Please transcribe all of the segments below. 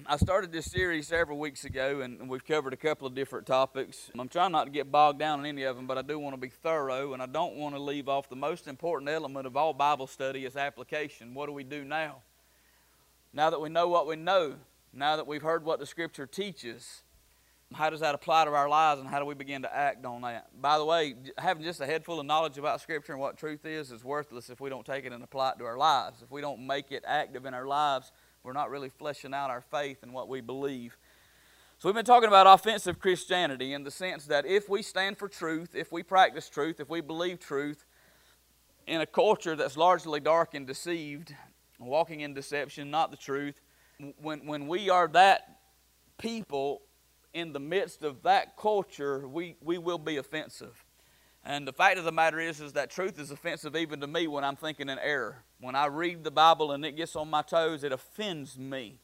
I started this series several weeks ago, and we've covered a couple of different topics. I'm trying not to get bogged down in any of them, but I do want to be thorough, and I don't want to leave off the most important element of all Bible study is application. What do we do now? Now that we know what we know, now that we've heard what the Scripture teaches, how does that apply to our lives, and how do we begin to act on that? By the way, having just a head full of knowledge about Scripture and what truth is worthless if we don't take it and apply it to our lives. If we don't make it active in our lives, we're not really fleshing out our faith and what we believe. So we've been talking about offensive Christianity in the sense that if we stand for truth, if we practice truth, if we believe truth, in a culture that's largely dark and deceived, walking in deception, not the truth, when we are that people in the midst of that culture, we will be offensive. And the fact of the matter is that truth is offensive even to me when I'm thinking in error. When I read the Bible and it gets on my toes, it offends me.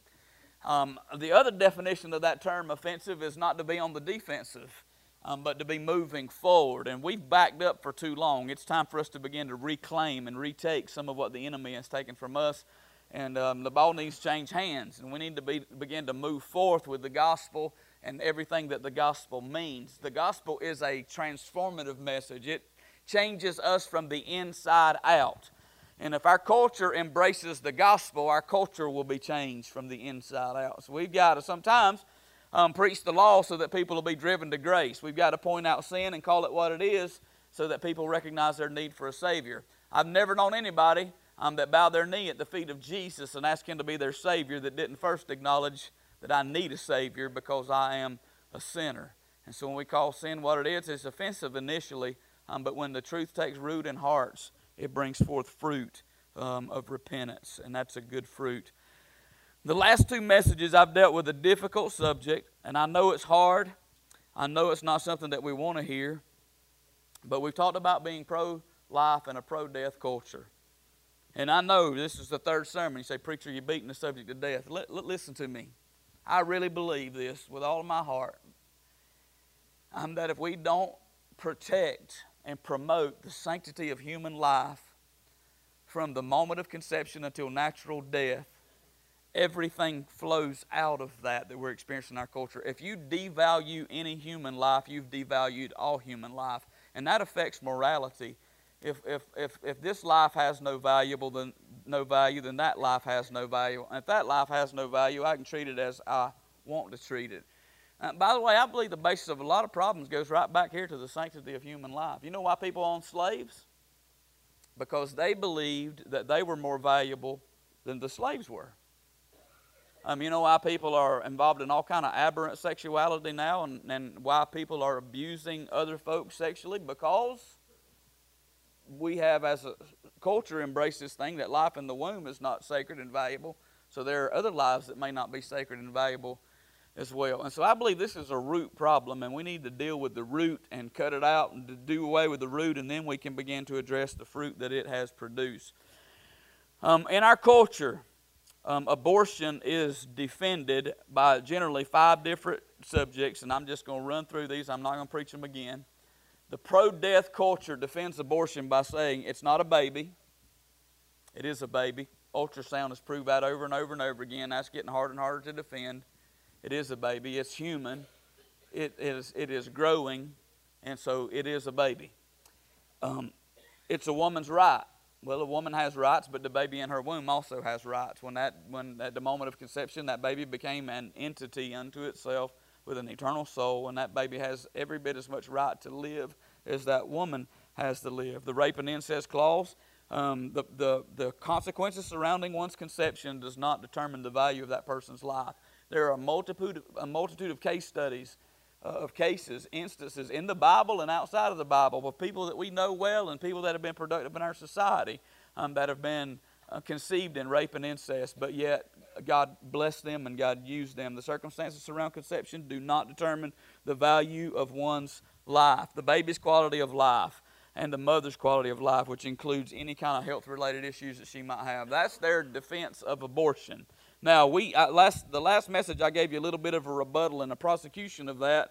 The other definition of that term, offensive, is not to be on the defensive, but to be moving forward. And we've backed up for too long. It's time for us to begin to reclaim and retake some of what the enemy has taken from us. And the ball needs to change hands. And we need to begin to move forth with the gospel and everything that the gospel means. The gospel is a transformative message. It changes us from the inside out. And if our culture embraces the gospel, our culture will be changed from the inside out. So we've got to sometimes preach the law so that people will be driven to grace. We've got to point out sin and call it what it is so that people recognize their need for a Savior. I've never known anybody that bowed their knee at the feet of Jesus and asked Him to be their Savior that didn't first acknowledge that I need a Savior because I am a sinner. And so when we call sin what it is, it's offensive initially, but when the truth takes root in hearts, it brings forth fruit of repentance, and that's a good fruit. The last two messages I've dealt with a difficult subject, and I know it's hard. I know it's not something that we want to hear, but we've talked about being pro-life and a pro-death culture. And I know this is the third sermon. You say, preacher, you're beating the subject to death. Listen to me. I really believe this with all of my heart. That if we don't protect and promote the sanctity of human life from the moment of conception until natural death, everything flows out of that we're experiencing in our culture. If you devalue any human life, you've devalued all human life. And that affects morality. If this life has no value, then that life has no value. And if that life has no value, I can treat it as I want to treat it. By the way, I believe the basis of a lot of problems goes right back here to the sanctity of human life. You know why people own slaves? Because they believed that they were more valuable than the slaves were. You know why people are involved in all kind of aberrant sexuality now, and why people are abusing other folks sexually? Because we have, as a culture, embraced this thing that life in the womb is not sacred and valuable. So there are other lives that may not be sacred and valuable as well. And so I believe this is a root problem, and we need to deal with the root and cut it out and to do away with the root, and then we can begin to address the fruit that it has produced. In our culture, abortion is defended by generally 5 different subjects, and I'm just going to run through these. I'm not going to preach them again. The pro-death culture defends abortion by saying it's not a baby. It is a baby. Ultrasound has proved that over and over and over again. That's getting harder and harder to defend. It is a baby. It's human. It is growing, and so it is a baby. It's a woman's right. Well, a woman has rights, but the baby in her womb also has rights. When at the moment of conception, that baby became an entity unto itself with an eternal soul, and that baby has every bit as much right to live as that woman has to live. The rape and incest clause, the consequences surrounding one's conception does not determine the value of that person's life. There are a multitude of case studies, of cases, instances in the Bible and outside of the Bible of people that we know well and people that have been productive in our society that have been conceived in rape and incest, but yet God blessed them and God used them. The circumstances around conception do not determine the value of one's life. The baby's quality of life and the mother's quality of life, which includes any kind of health-related issues that she might have. That's their defense of abortion. Now, the last message I gave you a little bit of a rebuttal and a prosecution of that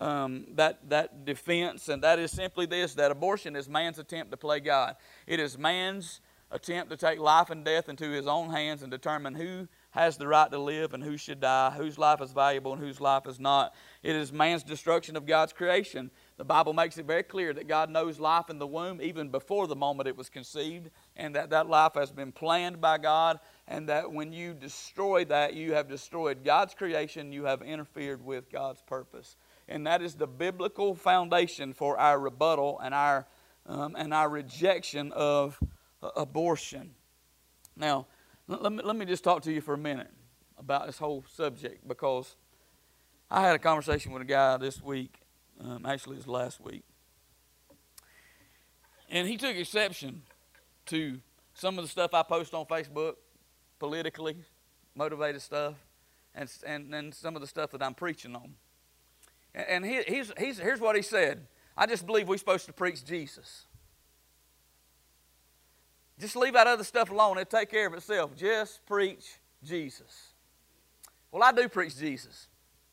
defense, and that is simply this, that abortion is man's attempt to play God. It is man's attempt to take life and death into his own hands and determine who has the right to live and who should die, whose life is valuable and whose life is not. It is man's destruction of God's creation. The Bible makes it very clear that God knows life in the womb even before the moment it was conceived, and that life has been planned by God, and that when you destroy that, you have destroyed God's creation, you have interfered with God's purpose. And that is the biblical foundation for our rebuttal and our rejection of abortion. Now, let me just talk to you for a minute about this whole subject, because I had a conversation with a guy this week, actually it was last week, and he took exception to some of the stuff I post on Facebook, politically motivated stuff, and some of the stuff that I'm preaching on. And here's what he said: I just believe we're supposed to preach Jesus. Just leave that other stuff alone. It'll take care of itself. Just preach Jesus. Well, I do preach Jesus.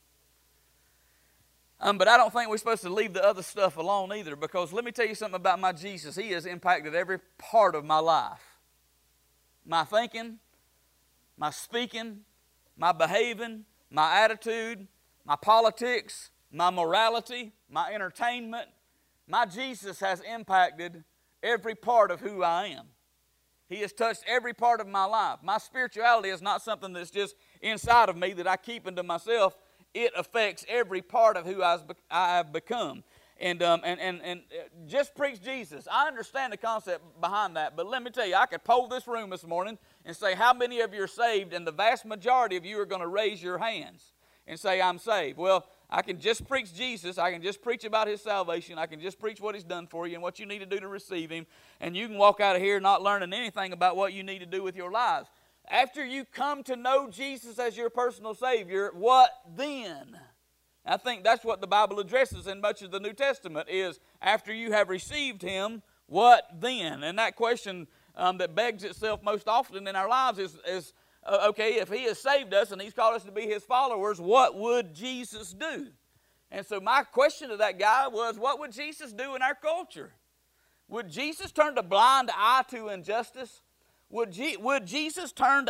But I don't think we're supposed to leave the other stuff alone either, because let me tell you something about my Jesus. He has impacted every part of my life. My thinking, my speaking, my behaving, my attitude, my politics, my morality, my entertainment. My Jesus has impacted every part of who I am. He has touched every part of my life. My spirituality is not something that's just inside of me that I keep into myself. It affects every part of who I have become. And just preach Jesus. I understand the concept behind that, but let me tell you, I could poll this room this morning and say how many of you are saved, and the vast majority of you are going to raise your hands and say, I'm saved. Well, I can just preach Jesus. I can just preach about His salvation. I can just preach what He's done for you and what you need to do to receive Him. And you can walk out of here not learning anything about what you need to do with your lives. After you come to know Jesus as your personal Savior, what then? I think that's what the Bible addresses in much of the New Testament is, after you have received Him, what then? And that question that begs itself most often in our lives is okay, if He has saved us and He's called us to be His followers, what would Jesus do? And so my question to that guy was, what would Jesus do in our culture? Would Jesus turn a blind eye to injustice? Would Jesus turn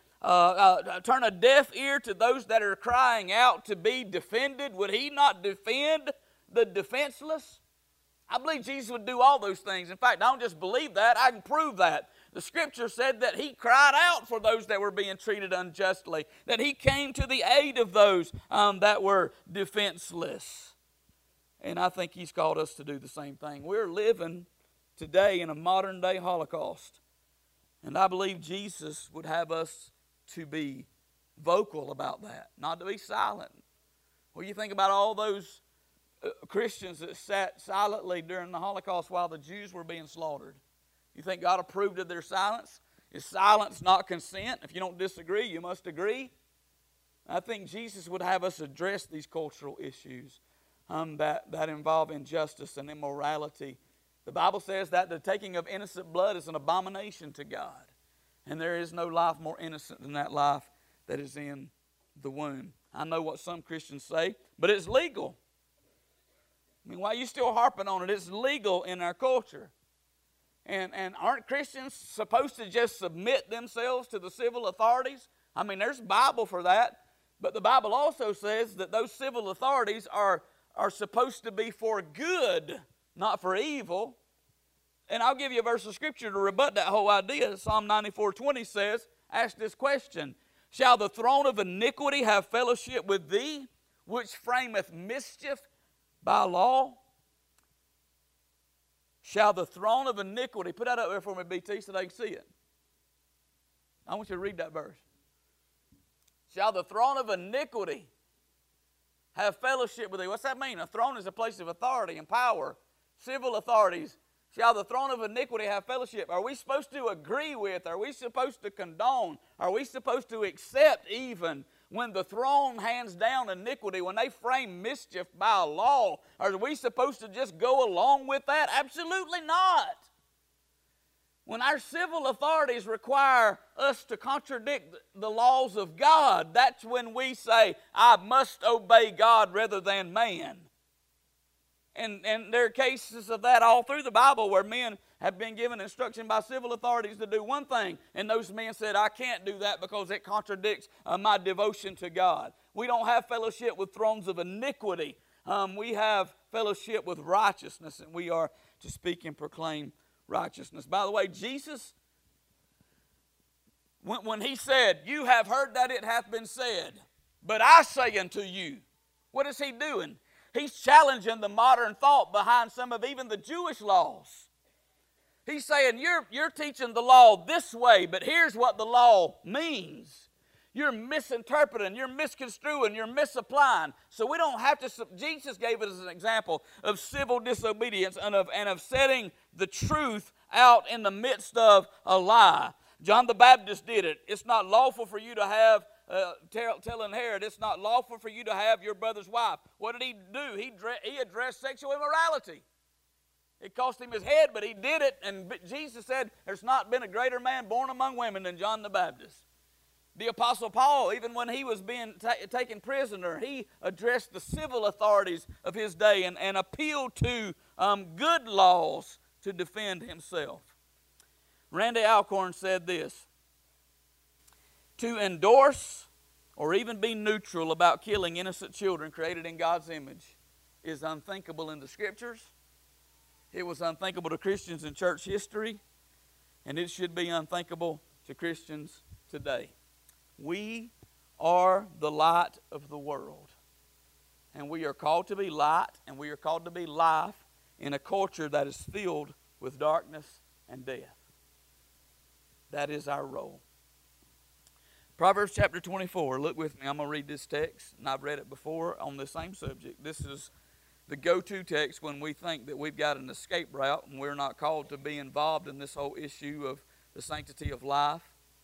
a deaf ear to those that are crying out to be defended? Would He not defend the defenseless? I believe Jesus would do all those things. In fact, I don't just believe that, I can prove that. The Scripture said that He cried out for those that were being treated unjustly, that He came to the aid of those that were defenseless. And I think He's called us to do the same thing. We're living today in a modern-day Holocaust. And I believe Jesus would have us to be vocal about that, not to be silent. Well, you think about all those Christians that sat silently during the Holocaust while the Jews were being slaughtered. You think God approved of their silence? Is silence not consent? If you don't disagree, you must agree. I think Jesus would have us address these cultural issues that involve injustice and immorality. The Bible says that the taking of innocent blood is an abomination to God. And there is no life more innocent than that life that is in the womb. I know what some Christians say, but it's legal. I mean, why are you still harping on it? It's legal in our culture. And aren't Christians supposed to just submit themselves to the civil authorities? I mean, there's Bible for that. But the Bible also says that those civil authorities are supposed to be for good, not for evil. And I'll give you a verse of Scripture to rebut that whole idea. Psalm 94:20 says, ask this question, shall the throne of iniquity have fellowship with thee, which frameth mischief by law? Shall the throne of iniquity, put that up there for me, BT, so they can see it. I want you to read that verse. Shall the throne of iniquity have fellowship with thee? What's that mean? A throne is a place of authority and power. Civil authorities. Shall the throne of iniquity have fellowship? Are we supposed to agree with? Are we supposed to condone? Are we supposed to accept even when the throne hands down iniquity, when they frame mischief by a law? Are we supposed to just go along with that? Absolutely not. When our civil authorities require us to contradict the laws of God, that's when we say, I must obey God rather than man. And there are cases of that all through the Bible where men have been given instruction by civil authorities to do one thing, and those men said, I can't do that because it contradicts my devotion to God. We don't have fellowship with thrones of iniquity. We have fellowship with righteousness, and we are to speak and proclaim righteousness. By the way, Jesus, when he said, you have heard that it hath been said, but I say unto you, what is he doing? He's challenging the modern thought behind some of even the Jewish laws. He's saying, you're teaching the law this way, but here's what the law means. You're misinterpreting, you're misconstruing, you're misapplying. So we don't have to, Jesus gave us an example of civil disobedience and of setting the truth out in the midst of a lie. John the Baptist did it. It's not lawful for you to have telling Herod, it's not lawful for you to have your brother's wife. What did he do? He addressed sexual immorality. It cost him his head, but he did it. And Jesus said, there's not been a greater man born among women than John the Baptist. The Apostle Paul, even when he was being taken prisoner, he addressed the civil authorities of his day and appealed to good laws to defend himself. Randy Alcorn said this: to endorse or even be neutral about killing innocent children created in God's image is unthinkable in the Scriptures. It was unthinkable to Christians in church history, and it should be unthinkable to Christians today. We are the light of the world, and we are called to be light, and we are called to be life in a culture that is filled with darkness and death. That is our role. Proverbs chapter 24. Look with me. I'm going to read this text, and I've read it before on the same subject. This is the go-to text when we think that we've got an escape route and we're not called to be involved in this whole issue of the sanctity of life.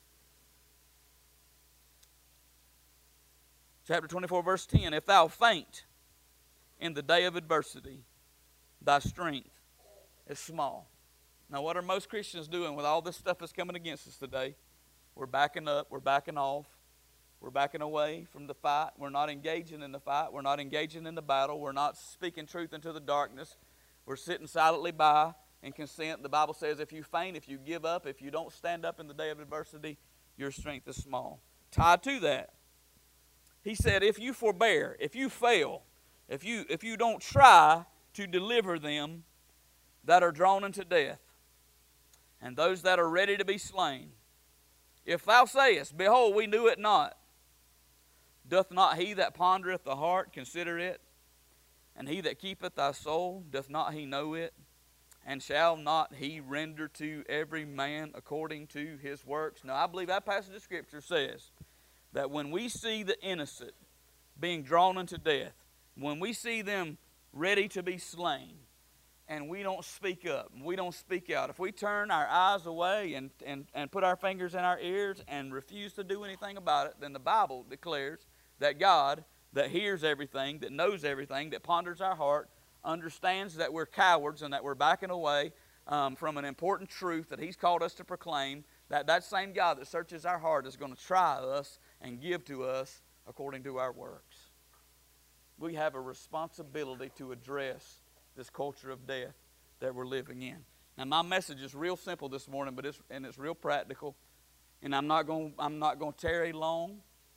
Chapter 24, verse 10. If thou faint in the day of adversity, thy strength is small. Now, what are most Christians doing with all this stuff that's coming against us today? We're backing up, we're backing off, we're backing away from the fight. We're not engaging in the fight, we're not engaging in the battle, we're not speaking truth into the darkness. We're sitting silently by in consent. The Bible says if you faint, if you give up, if you don't stand up in the day of adversity, your strength is small. Tied to that, he said, if you forbear, if you fail, if you don't try to deliver them that are drawn unto death, and those that are ready to be slain, if thou sayest, behold, we knew it not, doth not he that pondereth the heart consider it? And he that keepeth thy soul, doth not he know it? And shall not he render to every man according to his works? Now, I believe that passage of Scripture says that when we see the innocent being drawn unto death, when we see them ready to be slain, and we don't speak up, and we don't speak out, if we turn our eyes away and put our fingers in our ears and refuse to do anything about it, then the Bible declares that God, that hears everything, that knows everything, that ponders our heart, understands that we're cowards and that we're backing away from an important truth that He's called us to proclaim, that same God that searches our heart is going to try us and give to us according to our works. We have a responsibility to address this culture of death that we're living in. Now, my message is real simple this morning, but it's real practical, and I'm not going to tarry long.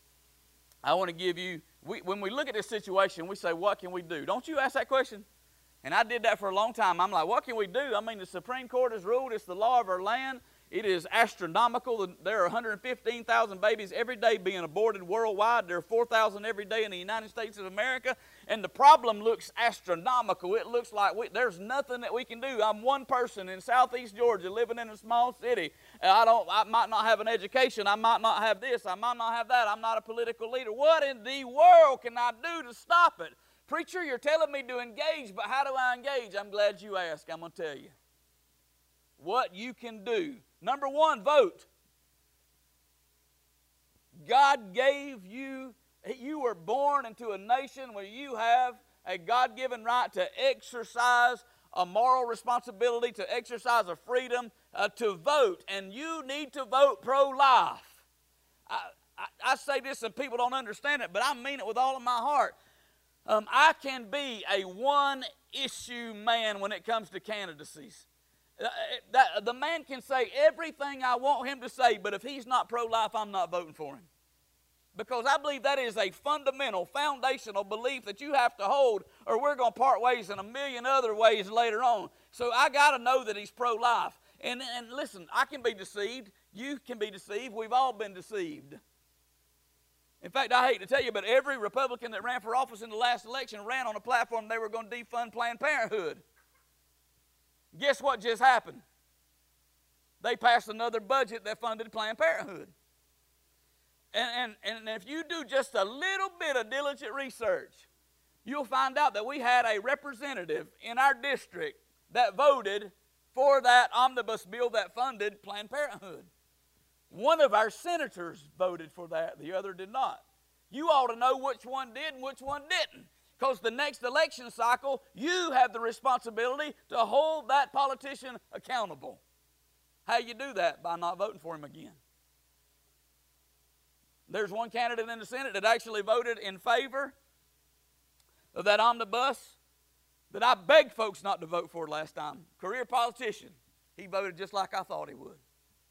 I want to give you. When we look at this situation, we say, "What can we do?" Don't you ask that question? And I did that for a long time. I'm like, "What can we do?" I mean, the Supreme Court has ruled. It's the law of our land. It is astronomical. There are 115,000 babies every day being aborted worldwide. There are 4,000 every day in the United States of America. And the problem looks astronomical. It looks like there's nothing that we can do. I'm one person in southeast Georgia living in a small city. I might not have an education. I might not have this. I might not have that. I'm not a political leader. What in the world can I do to stop it? Preacher, you're telling me to engage, but how do I engage? I'm glad you asked. I'm going to tell you what you can do. Number one, vote. God gave you were born into a nation where you have a God-given right to exercise a moral responsibility, to exercise a freedom to vote. And you need to vote pro-life. I say this and people don't understand it, but I mean it with all of my heart. I can be a 1 issue man when it comes to candidacies. The man can say everything I want him to say, but if he's not pro-life, I'm not voting for him. Because I believe that is a fundamental, foundational belief that you have to hold, or we're going to part ways in a million other ways later on. So I got to know that he's pro-life. And listen, I can be deceived. You can be deceived. We've all been deceived. In fact, I hate to tell you, but every Republican that ran for office in the last election ran on a platform they were going to defund Planned Parenthood. Guess what just happened? They passed another budget that funded Planned Parenthood. And if you do just a little bit of diligent research, you'll find out that we had a representative in our district that voted for that omnibus bill that funded Planned Parenthood. One of our senators voted for that, the other did not. You ought to know which one did and which one didn't. Because the next election cycle, you have the responsibility to hold that politician accountable. How you do that? By not voting for him again. There's one candidate in the Senate that actually voted in favor of that omnibus that I begged folks not to vote for last time. Career politician. He voted just like I thought he would.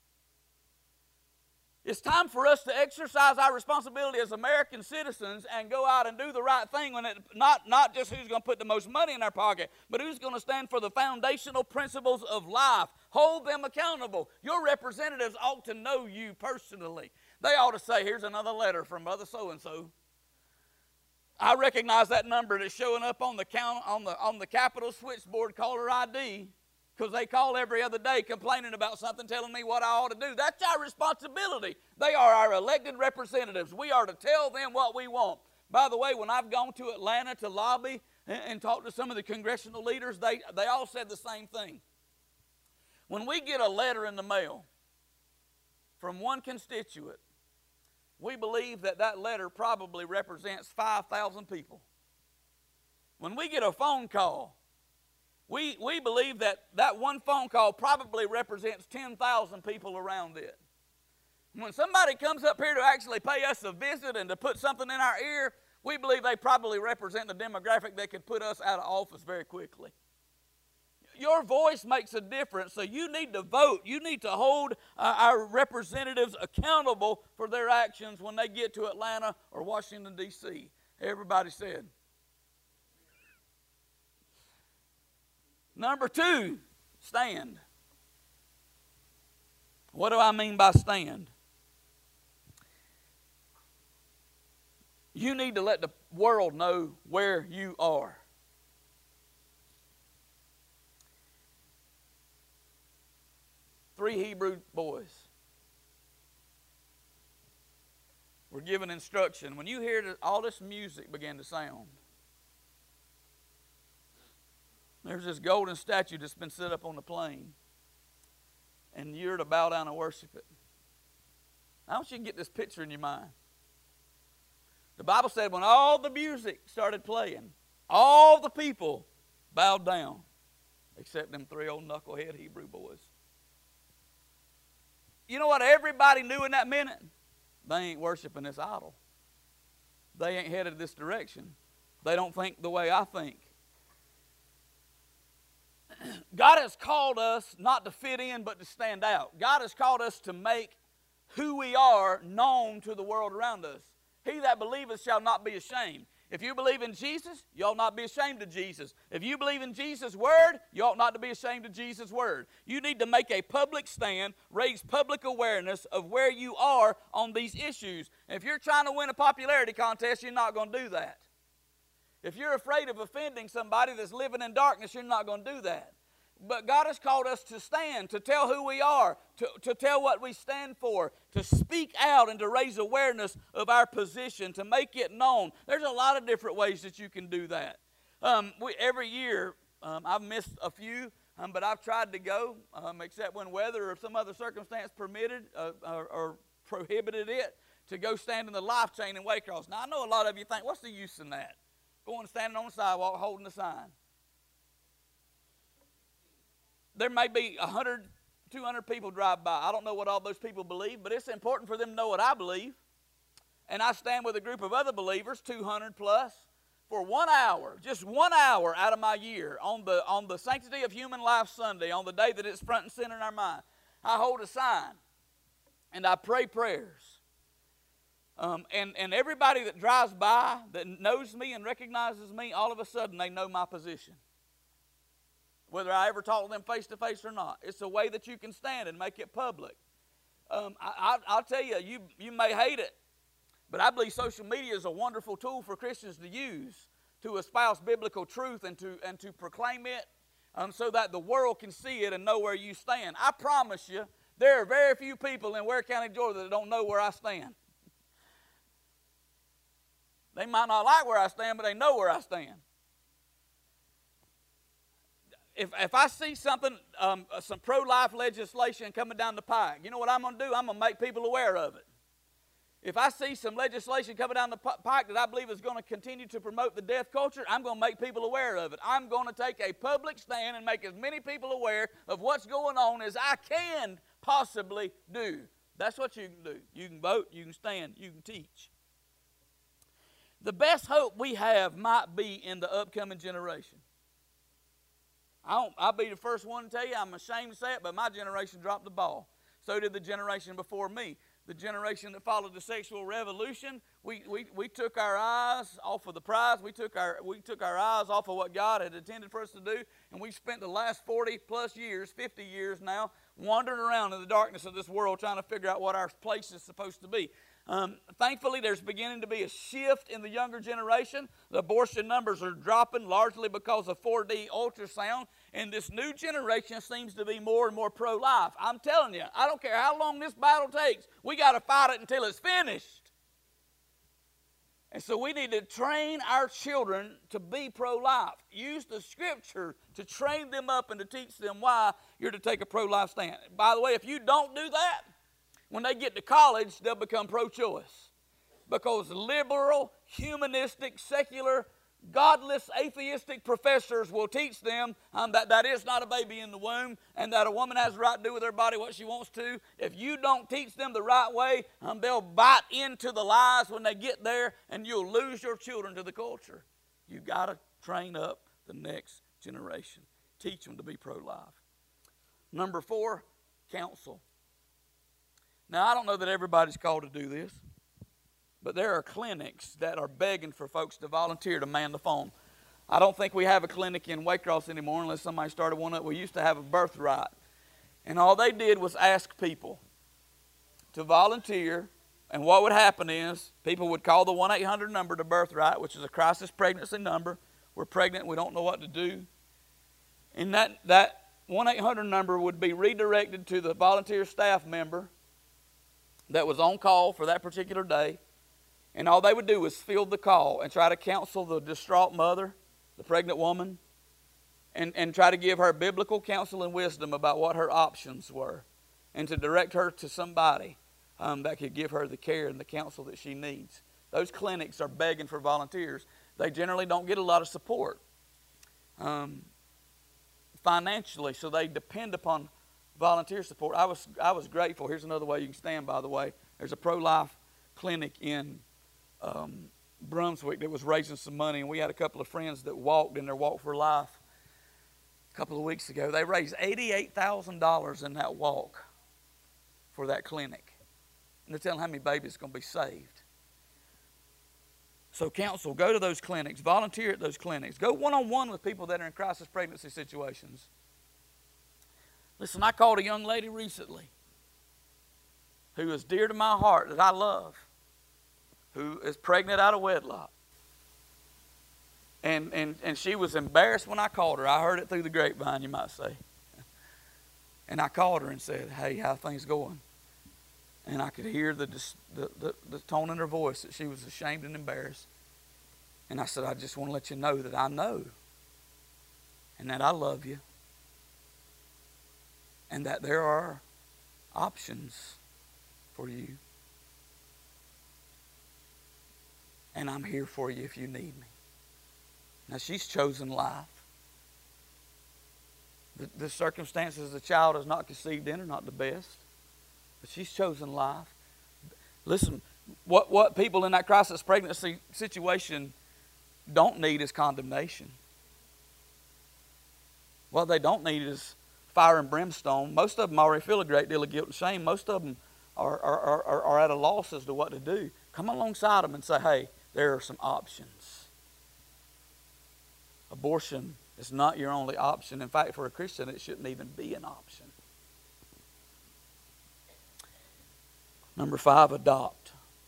It's time for us to exercise our responsibility as American citizens and go out and do the right thing, when not just who's going to put the most money in our pocket, but who's going to stand for the foundational principles of life. Hold them accountable. Your representatives ought to know you personally. They ought to say, here's another letter from Brother so-and-so. I recognize that number that's showing up on the Capitol switchboard caller ID, because they call every other day complaining about something, telling me what I ought to do. That's our responsibility. They are our elected representatives. We are to tell them what we want. By the way, when I've gone to Atlanta to lobby and talk to some of the congressional leaders, they all said the same thing. When we get a letter in the mail from one constituent, we believe that that letter probably represents 5,000 people. When we get a phone call, we believe that one phone call probably represents 10,000 people around it. When somebody comes up here to actually pay us a visit and to put something in our ear, we believe they probably represent the demographic that could put us out of office very quickly. Your voice makes a difference, so you need to vote. You need to hold our representatives accountable for their actions when they get to Atlanta or Washington, D.C. Everybody said. Number 2, stand. What do I mean by stand? You need to let the world know where you are. Three Hebrew boys were given instruction. When you hear all this music begin to sound, there's this golden statue that's been set up on the plain, and you're to bow down and worship it. I want you to get this picture in your mind. The Bible said when all the music started playing, all the people bowed down, except them 3 old knucklehead Hebrew boys. You know what everybody knew in that minute? They ain't worshiping this idol. They ain't headed this direction. They don't think the way I think. God has called us not to fit in, but to stand out. God has called us to make who we are known to the world around us. He that believeth shall not be ashamed. If you believe in Jesus, you ought not be ashamed of Jesus. If you believe in Jesus' word, you ought not to be ashamed of Jesus' word. You need to make a public stand, raise public awareness of where you are on these issues. And if you're trying to win a popularity contest, you're not going to do that. If you're afraid of offending somebody that's living in darkness, you're not going to do that. But God has called us to stand, to tell who we are, to tell what we stand for, to speak out and to raise awareness of our position, to make it known. There's a lot of different ways that you can do that. Every year, I've missed a few, but I've tried to go, except when weather or some other circumstance permitted or prohibited it, to go stand in the life chain in Waycross. Now, I know a lot of you think, what's the use in that? Going and standing on the sidewalk holding the sign. There may be 100, 200 people drive by. I don't know what all those people believe, but it's important for them to know what I believe. And I stand with a group of other believers, 200 plus, for 1 hour, just 1 hour out of my year, on the Sanctity of Human Life Sunday, on the day that it's front and center in our mind, I hold a sign and I pray prayers. And everybody that drives by, that knows me and recognizes me, all of a sudden they know my position. Whether I ever talk to them face to face or not. It's a way that you can stand and make it public. I'll tell you, you may hate it, but I believe social media is a wonderful tool for Christians to use to espouse biblical truth and to proclaim it so that the world can see it and know where you stand. I promise you, there are very few people in Ware County, Georgia that don't know where I stand. They might not like where I stand, but they know where I stand. If I see something, some pro-life legislation coming down the pike, you know what I'm going to do? I'm going to make people aware of it. If I see some legislation coming down the pike that I believe is going to continue to promote the death culture, I'm going to make people aware of it. I'm going to take a public stand and make as many people aware of what's going on as I can possibly do. That's what you can do. You can vote, you can stand, you can teach. The best hope we have might be in the upcoming generation. I'll be the first one to tell you, I'm ashamed to say it, but my generation dropped the ball. So did the generation before me. The generation that followed the sexual revolution, we took our eyes off of the prize. We took our eyes off of what God had intended for us to do, and we spent the last 40 plus years, 50 years now, wandering around in the darkness of this world trying to figure out what our place is supposed to be. Thankfully, there's beginning to be a shift in the younger generation. The abortion numbers are dropping largely because of 4D ultrasound, and this new generation seems to be more and more pro-life. I'm telling you, I don't care how long this battle takes, we got to fight it until it's finished. And so we need to train our children to be pro-life. Use the Scripture to train them up and to teach them why you're to take a pro-life stand. By the way, if you don't do that, when they get to college, they'll become pro-choice. Because liberal, humanistic, secular, godless, atheistic professors will teach them that is not a baby in the womb and that a woman has the right to do with her body what she wants to. If you don't teach them the right way, they'll bite into the lies when they get there, and you'll lose your children to the culture. You've got to train up the next generation. Teach them to be pro-life. Number 4, counsel. Now, I don't know that everybody's called to do this, but there are clinics that are begging for folks to volunteer to man the phone. I don't think we have a clinic in Waycross anymore unless somebody started one up. We used to have a Birthright, and all they did was ask people to volunteer, and what would happen is people would call the 1-800 number to Birthright, which is a crisis pregnancy number. We're pregnant, we don't know what to do. And that 1-800 number would be redirected to the volunteer staff member that was on call for that particular day, and all they would do was field the call and try to counsel the distraught mother, the pregnant woman, and try to give her biblical counsel and wisdom about what her options were, and to direct her to somebody that could give her the care and the counsel that she needs. Those clinics are begging for volunteers. They generally don't get a lot of support financially, so they depend upon volunteer support. I was grateful. Here's another way you can stand, by the way. There's a pro-life clinic in Brunswick that was raising some money, and we had a couple of friends that walked in their Walk for Life a couple of weeks ago. They raised $88,000 in that walk for that clinic. And they're telling how many babies are going to be saved. So counsel, go to those clinics, volunteer at those clinics, go one-on-one with people that are in crisis pregnancy situations. Listen, I called a young lady recently who is dear to my heart, that I love, who is pregnant out of wedlock. And she was embarrassed when I called her. I heard it through the grapevine, you might say. And I called her and said, hey, how are things going? And I could hear the tone in her voice that she was ashamed and embarrassed. And I said, I just want to let you know that I know and that I love you, and that there are options for you. And I'm here for you if you need me. Now, she's chosen life. The circumstances the child is not conceived in are not the best, but she's chosen life. Listen, what people in that crisis pregnancy situation don't need is condemnation. What they don't need is fire and brimstone. Most of them already feel a great deal of guilt and shame. Most of them are at a loss as to what to do. Come alongside them and say, hey, there are some options. Abortion is not your only option. In fact, for a Christian, it shouldn't even be an option. Number 5, adopt.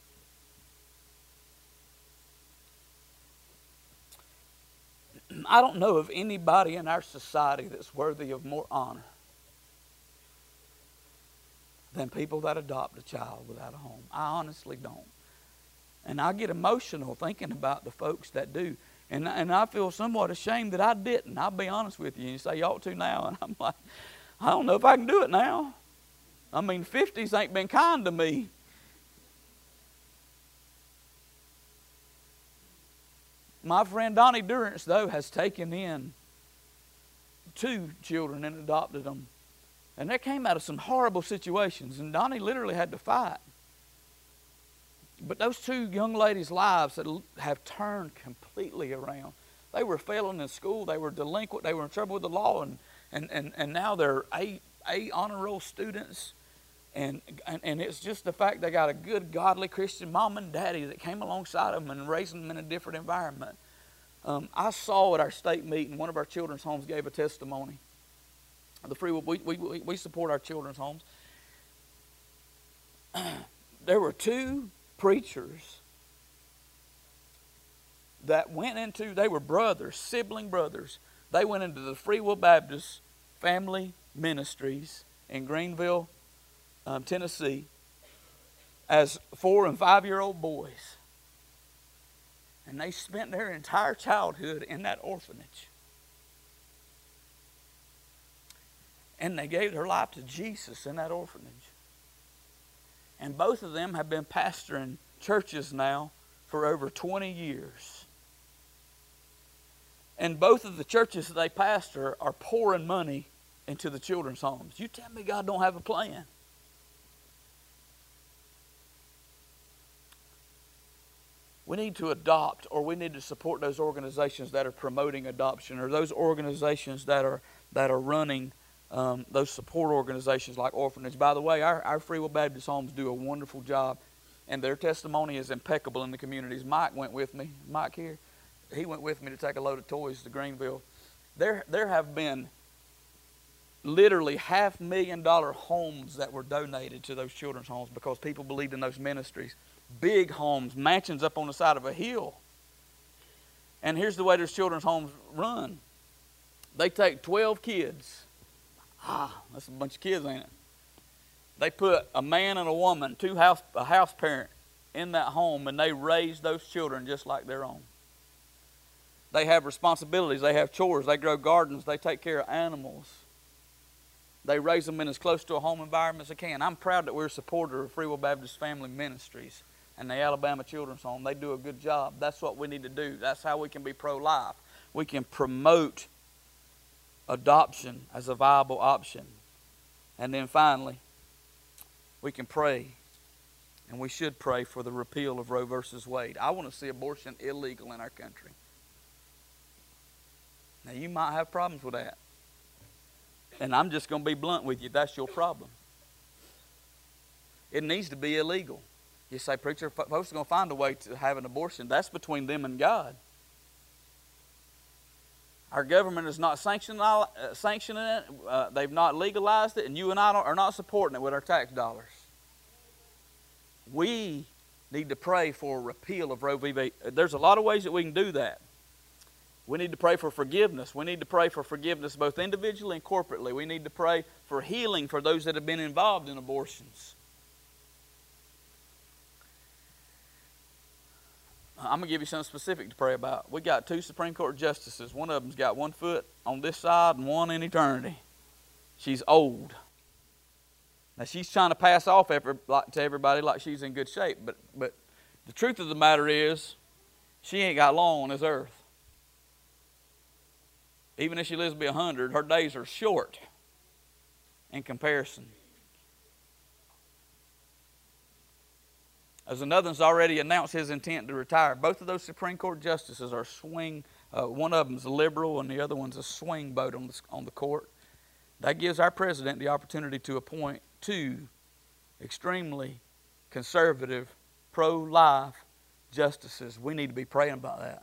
I don't know of anybody in our society that's worthy of more honor than people that adopt a child without a home. I honestly don't. And I get emotional thinking about the folks that do. And I feel somewhat ashamed that I didn't. I'll be honest with you. You say, you ought to now. And I'm like, I don't know if I can do it now. I mean, 50s ain't been kind to me. My friend Donnie Durance, though, has taken in 2 children and adopted them. And that came out of some horrible situations. And Donnie literally had to fight. But those 2 young ladies' lives have turned completely around. They were failing in school. They were delinquent. They were in trouble with the law. And now they're A honor roll students. And it's just the fact they got a good, godly Christian mom and daddy that came alongside them and raised them in a different environment. I saw at our state meeting, one of our children's homes gave a testimony. We support our children's homes. There were 2 preachers that went into, they were brothers, sibling brothers. They went into the Free Will Baptist Family Ministries in Greenville, Tennessee, as 4- and 5-year-old boys. And they spent their entire childhood in that orphanage. And they gave their life to Jesus in that orphanage. And both of them have been pastoring churches now for over 20 years. And both of the churches that they pastor are pouring money into the children's homes. You tell me God don't have a plan. We need to adopt, or we need to support those organizations that are promoting adoption, or those organizations that are running those support organizations like orphanage. By the way, our Free Will Baptist homes do a wonderful job, and their testimony is impeccable in the communities. Mike went with me. Mike here, he went with me to take a load of toys to Greenville. There have been literally $500,000 homes that were donated to those children's homes because people believed in those ministries. Big homes, mansions up on the side of a hill. And here's the way those children's homes run. They take 12 kids. That's a bunch of kids, ain't it? They put a man and a woman, a house parent, in that home, and they raise those children just like their own. They have responsibilities. They have chores. They grow gardens. They take care of animals. They raise them in as close to a home environment as they can. I'm proud that we're a supporter of Free Will Baptist Family Ministries and the Alabama Children's Home. They do a good job. That's what we need to do. That's how we can be pro-life. We can promote adoption as a viable option. And then finally, we can pray, and we should pray for the repeal of Roe versus Wade. I want to see abortion illegal in our country. Now, you might have problems with that. And I'm just going to be blunt with you. That's your problem. It needs to be illegal. You say, preacher, folks are going to find a way to have an abortion. That's between them and God. Our government is not sanctioning it. They've not legalized it. And you and I are not supporting it with our tax dollars. We need to pray for a repeal of Roe v. Wade. There's a lot of ways that we can do that. We need to pray for forgiveness. We need to pray for forgiveness both individually and corporately. We need to pray for healing for those that have been involved in abortions. I'm going to give you something specific to pray about. We got 2 Supreme Court justices. One of them's got 1 foot on this side and 1 in eternity. She's old. Now, she's trying to pass off to everybody like she's in good shape. But the truth of the matter is, she ain't got long on this earth. Even if she lives to be 100, her days are short in comparison. As another one's already announced his intent to retire. Both of those Supreme Court justices are one of them's a liberal and the other one's a swing vote on the court. That gives our president the opportunity to appoint 2 extremely conservative, pro-life justices. We need to be praying about that.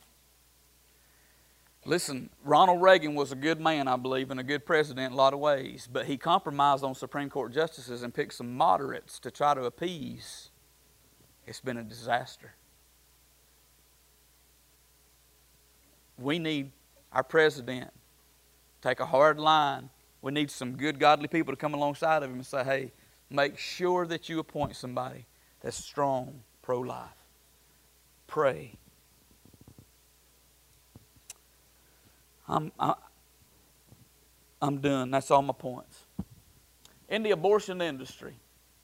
Listen, Ronald Reagan was a good man, I believe, and a good president in a lot of ways, but he compromised on Supreme Court justices and picked some moderates to try to appease. It's been a disaster. We need our president to take a hard line. We need some good, godly people to come alongside of him and say, hey, make sure that you appoint somebody that's strong, pro-life. Pray. I'm done. That's all my points. In the abortion industry,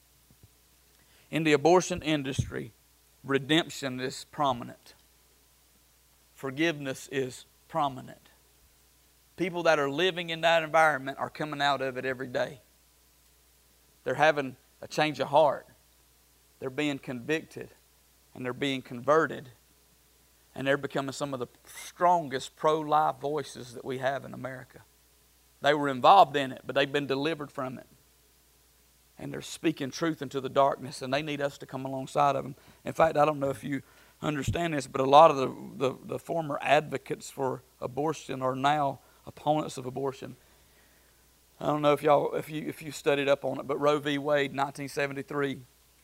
redemption is prominent. Forgiveness is prominent. People that are living in that environment are coming out of it every day. They're having a change of heart. They're being convicted and they're being converted. And they're becoming some of the strongest pro-life voices that we have in America. They were involved in it, but they've been delivered from it. And they're speaking truth into the darkness, and they need us to come alongside of them. In fact, I don't know if you understand this, but a lot of the former advocates for abortion are now opponents of abortion. I don't know if you studied up on it, but Roe v. Wade, 1973.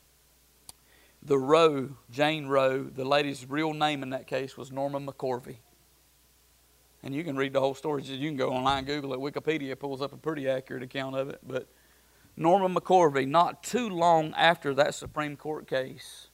Jane Roe, the lady's real name in that case was Norma McCorvey. And you can read the whole story. You can go online, Google it. Wikipedia pulls up a pretty accurate account of it. But Norma McCorvey, not too long after that Supreme Court case,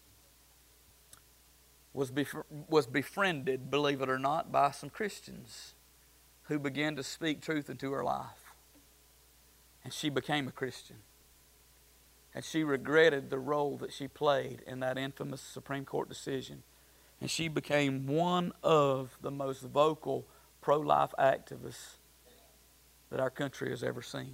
was befriended, believe it or not, by some Christians who began to speak truth into her life. And she became a Christian. And she regretted the role that she played in that infamous Supreme Court decision. And she became one of the most vocal pro-life activists that our country has ever seen.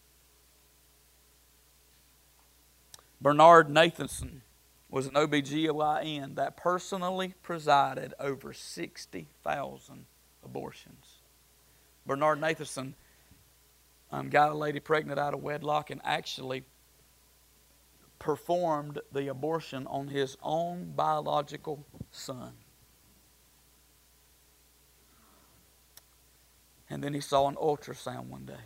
Bernard Nathanson was an OBGYN that personally presided over 60,000 abortions. Bernard Nathanson got a lady pregnant out of wedlock and actually performed the abortion on his own biological son. And then he saw an ultrasound one day.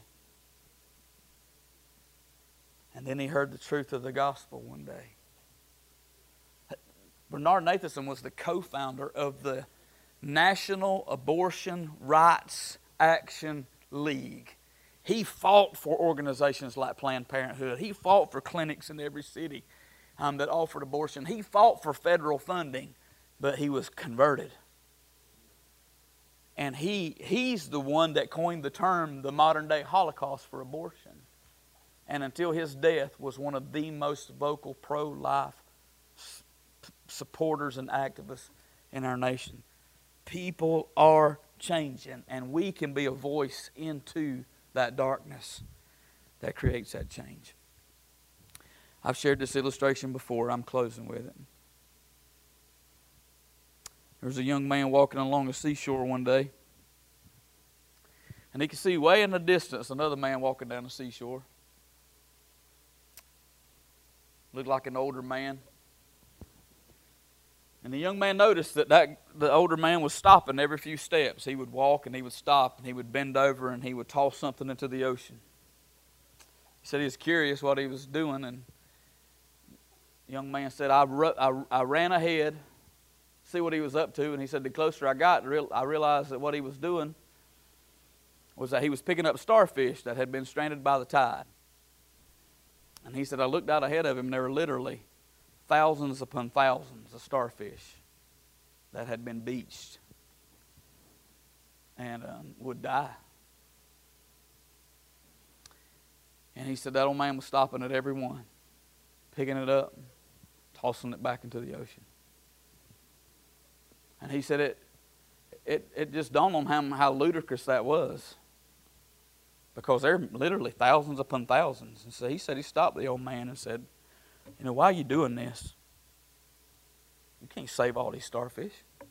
And then he heard the truth of the gospel one day. Bernard Nathanson was the co-founder of the National Abortion Rights Action League. He fought for organizations like Planned Parenthood. He fought for clinics in every city that offered abortion. He fought for federal funding, but he was converted. And he's the one that coined the term the modern day Holocaust for abortion. And until his death was one of the most vocal pro-life supporters and activists in our nation. People are changing, and we can be a voice into that darkness that creates that change. I've shared this illustration before. I'm closing with it. There was a young man walking along the seashore one day, and he could see way in the distance another man walking down the seashore. Looked like an older man. And the young man noticed that the older man was stopping every few steps. He would walk and he would stop and he would bend over and he would toss something into the ocean. He said he was curious what he was doing, and the young man said, I ran ahead, see what he was up to, and he said the closer I got, I realized that what he was doing was that he was picking up starfish that had been stranded by the tide. And he said, I looked out ahead of him, and there were literally thousands upon thousands of starfish that had been beached and would die. And he said that old man was stopping at every one, picking it up, tossing it back into the ocean. And he said it just dawned on him how ludicrous that was, because there are literally thousands upon thousands. And so he said he stopped the old man and said, why are you doing this? You can't save all these starfish.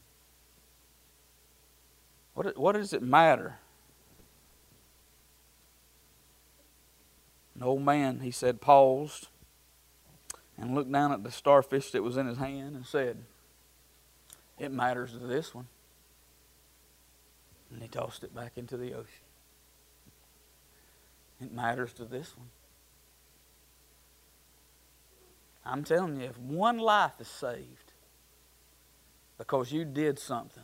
What does it matter? An old man, he said, paused and looked down at the starfish that was in his hand and said, it matters to this one. And he tossed it back into the ocean. It matters to this one. I'm telling you, if one life is saved because you did something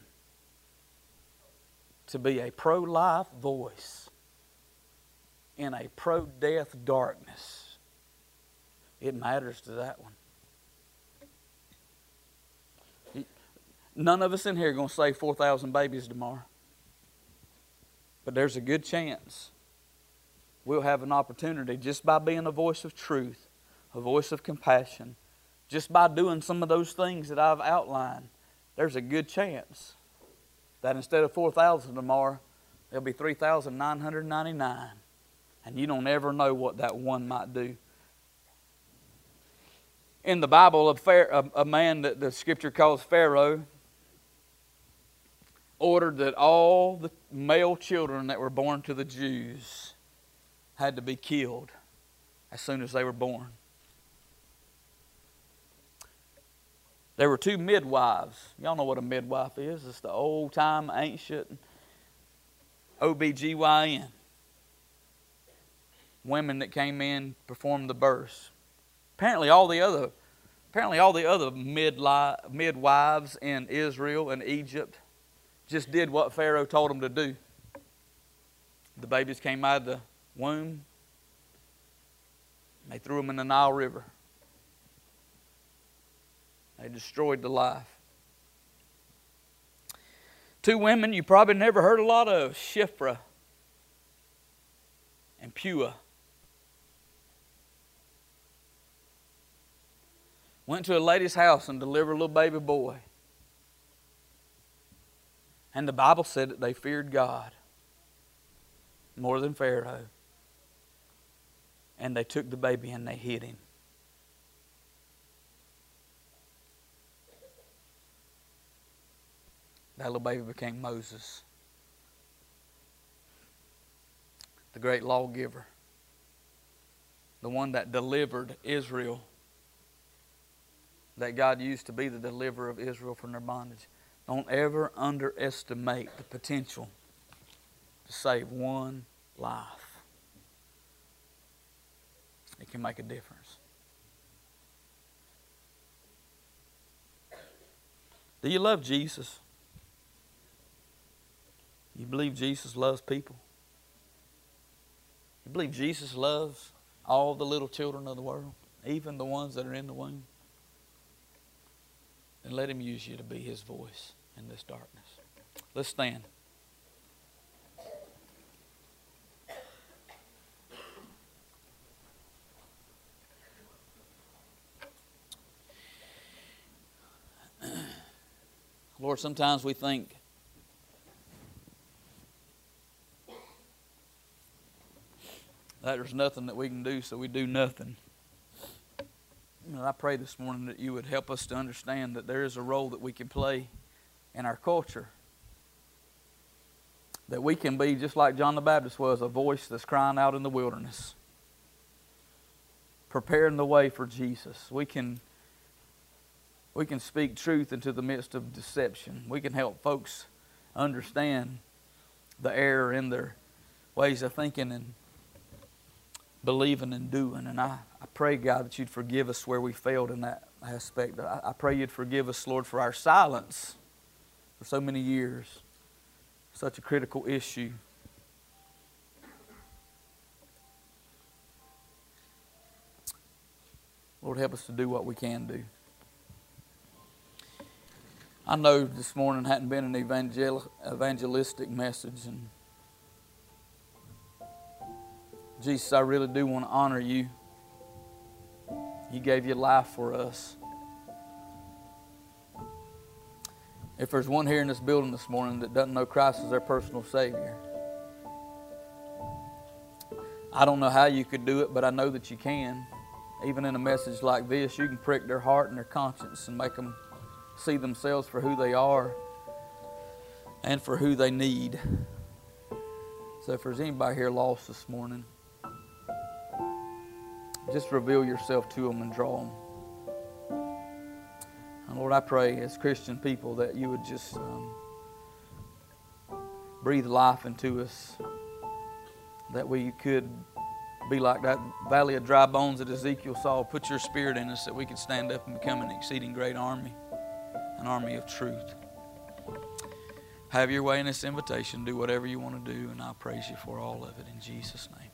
to be a pro-life voice in a pro-death darkness, it matters to that one. None of us in here are going to save 4,000 babies tomorrow. But there's a good chance we'll have an opportunity just by being a voice of truth, a voice of compassion, just by doing some of those things that I've outlined. There's a good chance that instead of 4,000 tomorrow, there'll be 3,999. And you don't ever know what that one might do. In the Bible, a man that the Scripture calls Pharaoh ordered that all the male children that were born to the Jews had to be killed as soon as they were born. There were 2 midwives. Y'all know what a midwife is. It's the old-time, ancient OBGYN. Women that came in, performed the births. Apparently all the other midwives in Israel and Egypt just did what Pharaoh told them to do. The babies came out of the womb. They threw them in the Nile River. They destroyed the life. 2 women you probably never heard a lot of, Shiphrah and Puah. Went to a lady's house and delivered a little baby boy. And the Bible said that they feared God more than Pharaoh. And they took the baby and they hid him. That little baby became Moses, the great lawgiver, the one that delivered Israel, that God used to be the deliverer of Israel from their bondage. Don't ever underestimate the potential to save one life. It can make a difference. Do you love Jesus? You believe Jesus loves people? You believe Jesus loves all the little children of the world, even the ones that are in the womb? And let Him use you to be His voice in this darkness. Let's stand. Lord, sometimes we think that there's nothing that we can do, so we do nothing. And I pray this morning that you would help us to understand that there is a role that we can play in our culture. That we can be, just like John the Baptist was, a voice that's crying out in the wilderness, preparing the way for Jesus. We can speak truth into the midst of deception. We can help folks understand the error in their ways of thinking and believing and doing. And I pray, God, that you'd forgive us where we failed in that aspect. I pray you'd forgive us, Lord, for our silence for so many years. Such a critical issue. Lord, help us to do what we can do. I know this morning hadn't been an evangelistic message, and Jesus, I really do want to honor you. You gave your life for us. If there's one here in this building this morning that doesn't know Christ as their personal Savior, I don't know how you could do it, but I know that you can. Even in a message like this, you can prick their heart and their conscience and make them see themselves for who they are and for who they need. So if there's anybody here lost this morning, just reveal yourself to them and draw them. And Lord, I pray as Christian people that you would just breathe life into us, that we could be like that valley of dry bones that Ezekiel saw. Put your spirit in us that we could stand up and become an exceeding great army, an army of truth. Have your way in this invitation. Do whatever you want to do, and I praise you for all of it in Jesus' name.